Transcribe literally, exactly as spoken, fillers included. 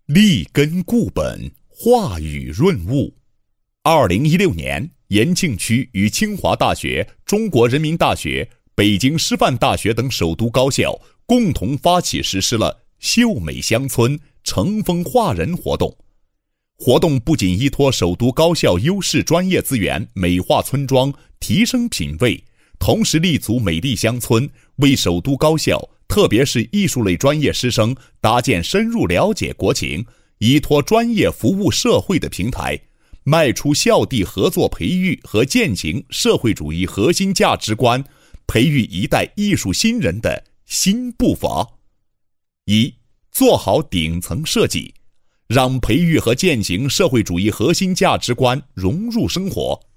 立根固本，化雨润物。二零一六年，延庆区与清华大学、中国人民大学、北京师范大学等首都高校共同发起实施了秀美乡村、乘风化人活动。活动不仅依托首都高校优势专业资源美化村庄、提升品位，同时立足美丽乡村，为首都高校特别是艺术类专业师生搭建深入了解国情、依托专业服务社会的平台，迈出校地合作培育和践行社会主义核心价值观，培育一代艺术新人的新步伐。一、做好顶层设计，让培育和践行社会主义核心价值观融入生活。